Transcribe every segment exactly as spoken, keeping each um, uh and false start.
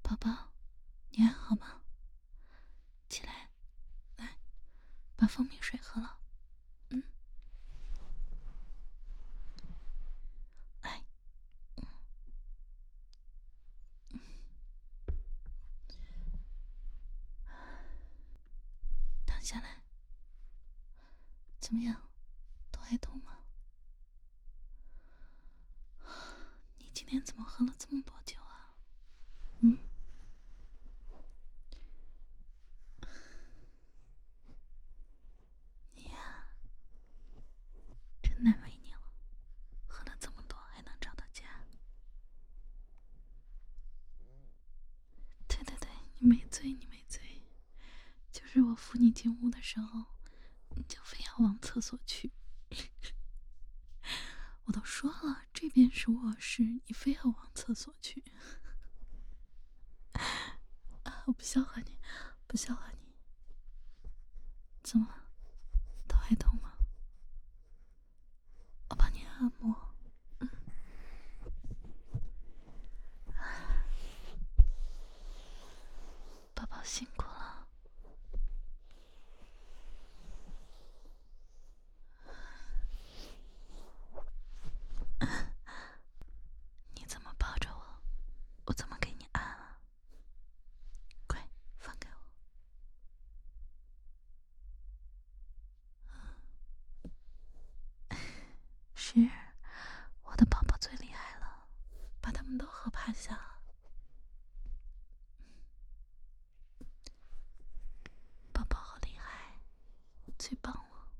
宝宝，你还好吗？起来，来，把蜂蜜水喝了。嗯，来，嗯嗯，躺下来。怎么样？头还痛吗？你今天怎么喝了这么多酒啊？嗯。你呀，真难为你了，喝了这么多还能找到家。对对对，你没醉，你没醉，就是我扶你进屋的时候，你就非要往厕所去。我都说了，这边是卧室，你非要往厕所去。啊，我不笑话你，不笑话你。怎么了？头还痛吗？我帮你按摩。嗯。宝宝辛苦了。你怎么抱着我，我怎么给你按啊？快放开我。是，我的宝宝最厉害了，把他们都喝趴下了。宝宝好厉害，最棒了。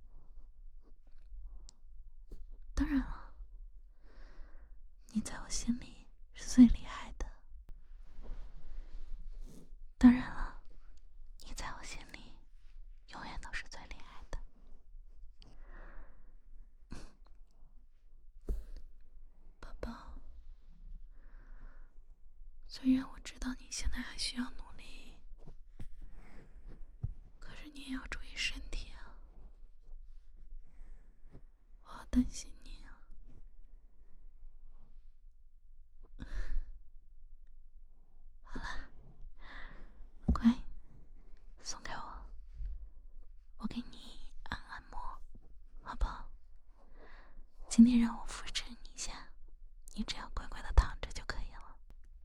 当然了，你在我心里是最厉害的。当然了，你在我心里永远都是最厉害的。宝宝，虽然我知道你现在还需要努力，可是你也要注意身体啊。我好担心你啊。好了，乖，松开我，我给你按按摩，好不好？今天让我扶持你一下，你只要乖乖的躺着就可以了。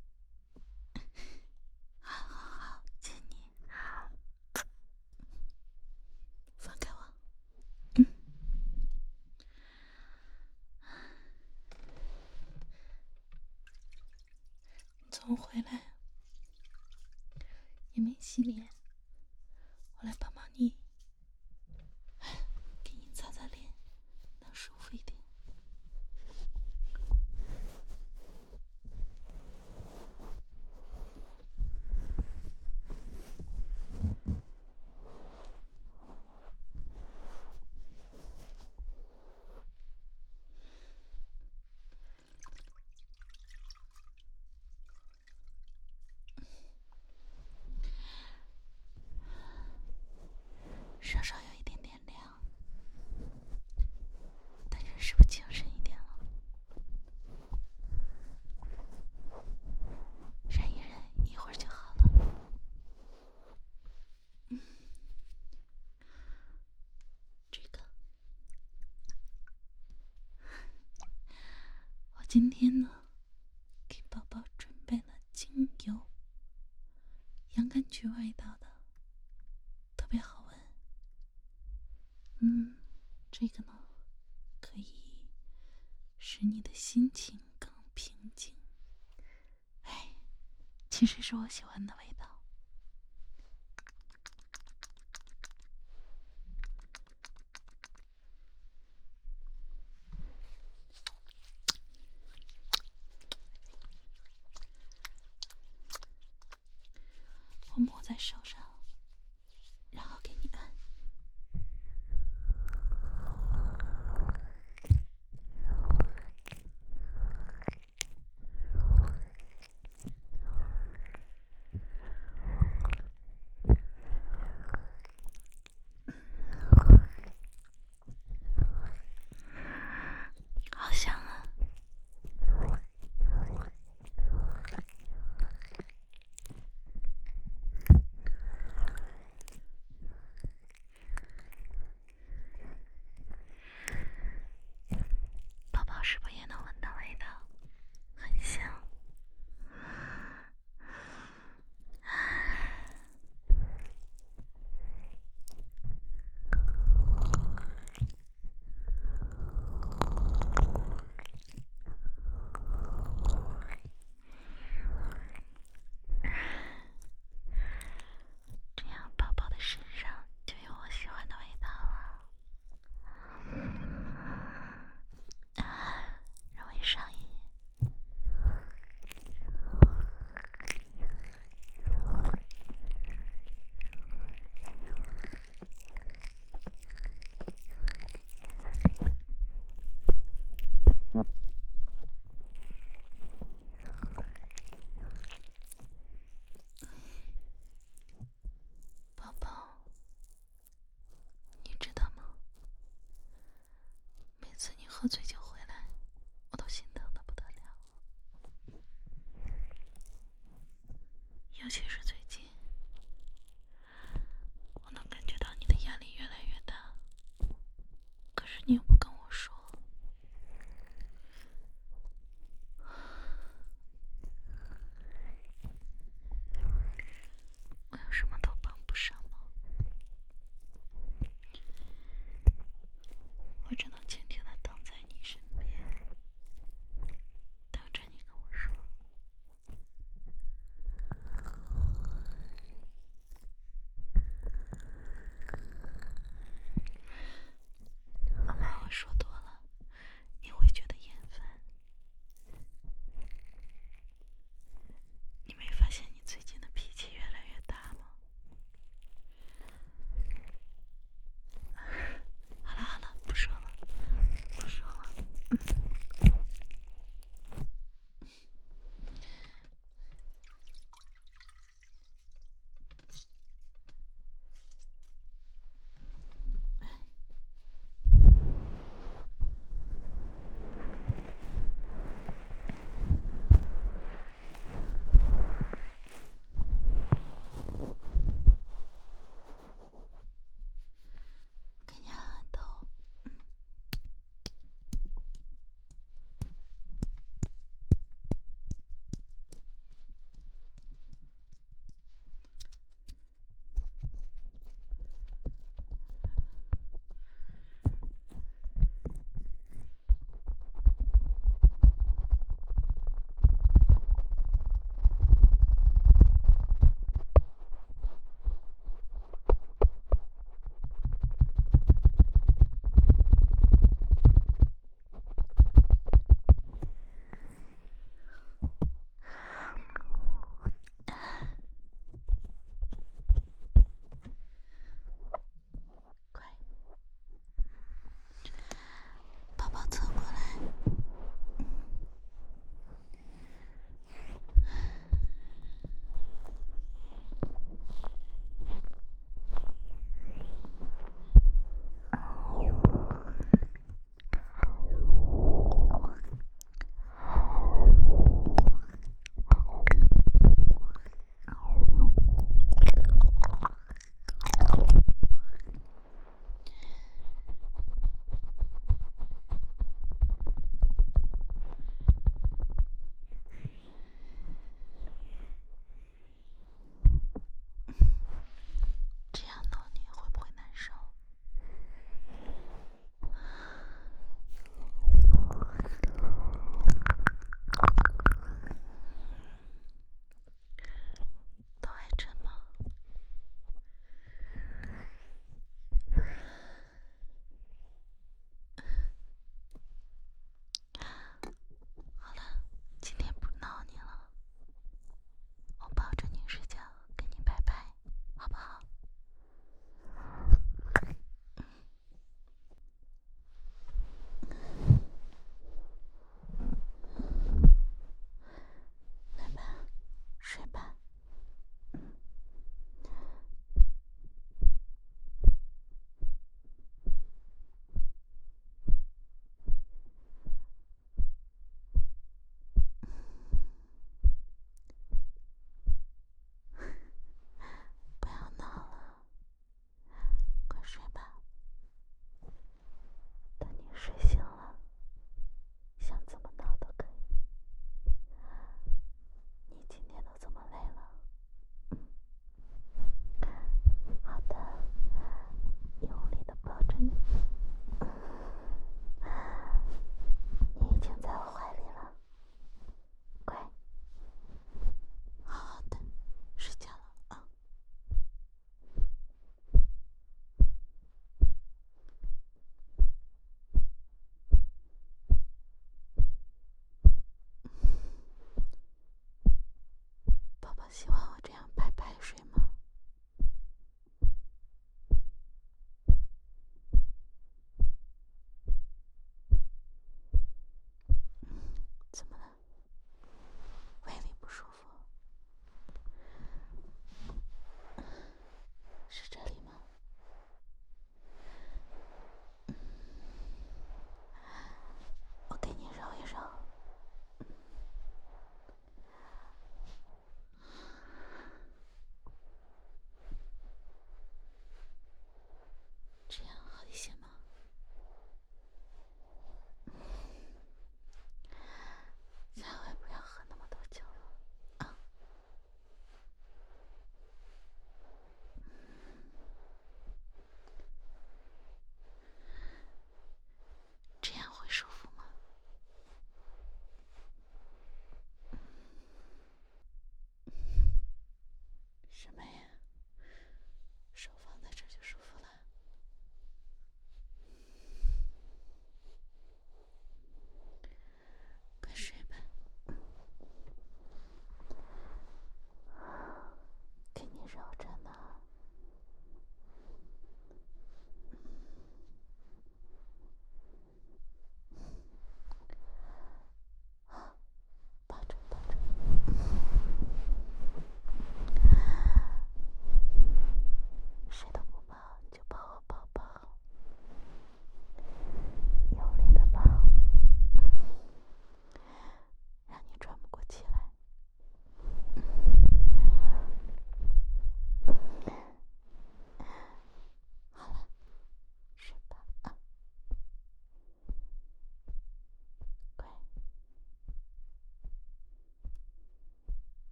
好好好，亲你，放开我。嗯。从回来也没洗脸，我来帮帮你，给你擦擦脸，能舒服一点。稍稍有一点点凉，但是是不是精神一点了？忍一忍，一会儿就好了。嗯，这个，我今天呢，给宝宝准备了精油，洋甘菊味道的，特别好闻。嗯，这个呢，可以使你的心情更平静。哎，其实是我喜欢的味道。我抹在手上，然后给你按。好香啊！ 喝醉酒回来，我都心疼的不得了。尤其是最